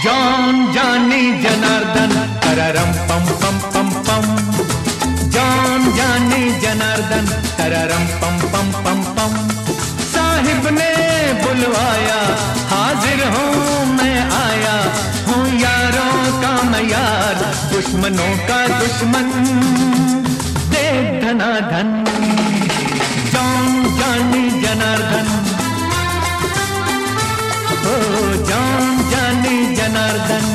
जान जानी जनार्दन तररम पम पम पम पम, जान जानी जनार्दन तररम पम पम पम पम। साहिब ने बुलवाया हाजिर हूँ मैं आया, हूँ यारों का मैं यार दुश्मनों का दुश्मन दे धनाधन। जान जानी जनार्दन, ओ जान जानी जनार्दन।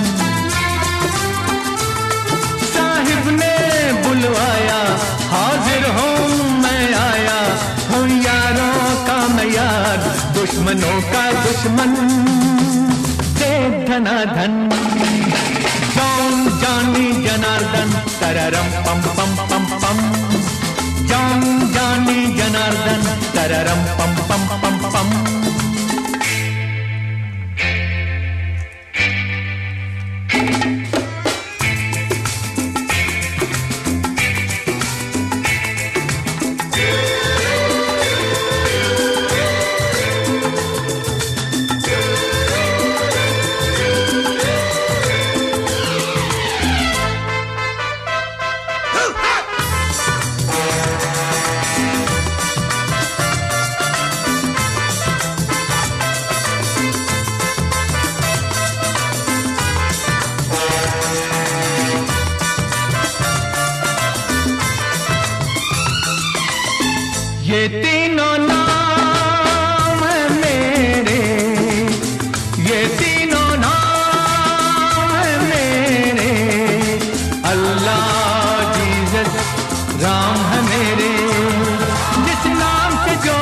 साहिब ने बुलवाया हाजिर हूँ मैं आया, हूँ यारों का मैं यार दुश्मनों का दुश्मन दे धनाधन। जान जानी जनार्दन तररम पम पम पम पम, जान जानी जनार्दन तररम पम पम पम पम। ये तीनों नाम है मेरे, ये तीनों नाम है मेरे, अल्लाह जीसस राम है मेरे। जिस नाम से जो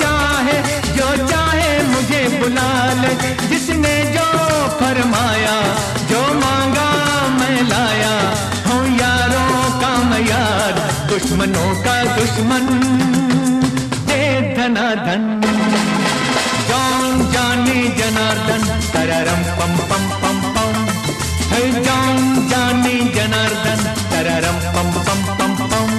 चाहे मुझे बुला ले, जिसने जो फरमाया जो मांगा मैं लाया, हूँ यारों का मैं यार दुश्मनों का दुश्मन धनाधन। जान जानी जनार्दन तररम पम पम पम पम, है जान जानी जनार्दन तररम पम पम पम पम।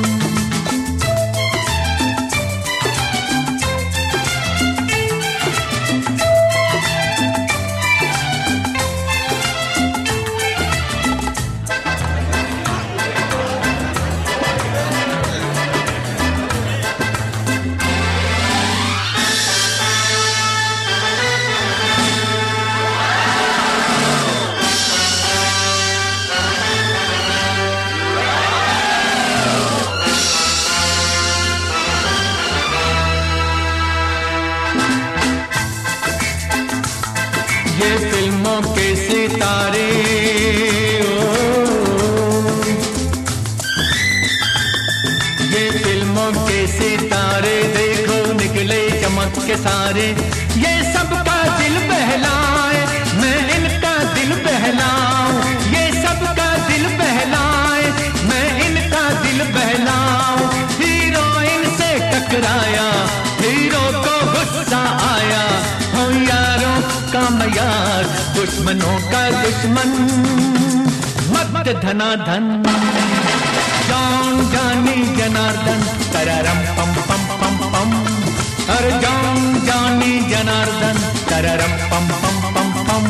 ये फिल्मों के सितारे ये फिल्मों के सितारे देखो निकले चमक के सारे। ये सबका दिल बहलाए मैं इनका दिल बहलाऊं, ये सबका दिल बहलाए मैं इनका दिल बहलाऊं। हीरोइन से टकराया हीरो को गुस्सा आया, हो यारों का मैं यार दुश्मनों का दुश्मन मत धनाधन। जान जानी जनार्दन तररम पम पम पम पम, हर जान जानी जनार्दन तररम पम पम पम पम।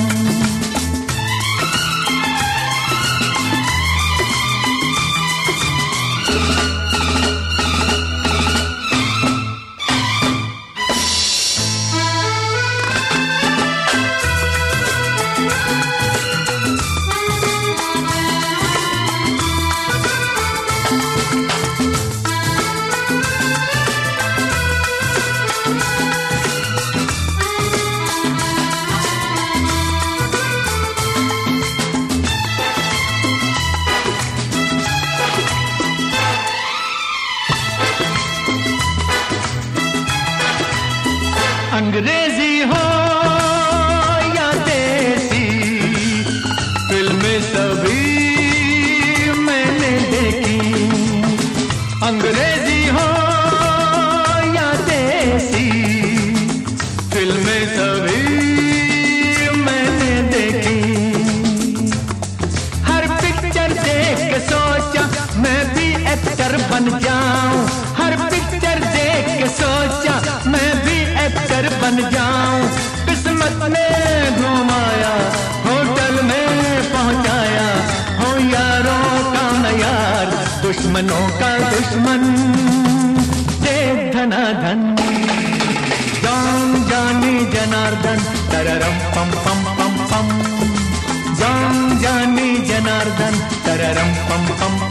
तररम पम पम पम पम, जान जानी जनार्दन तररम पम पम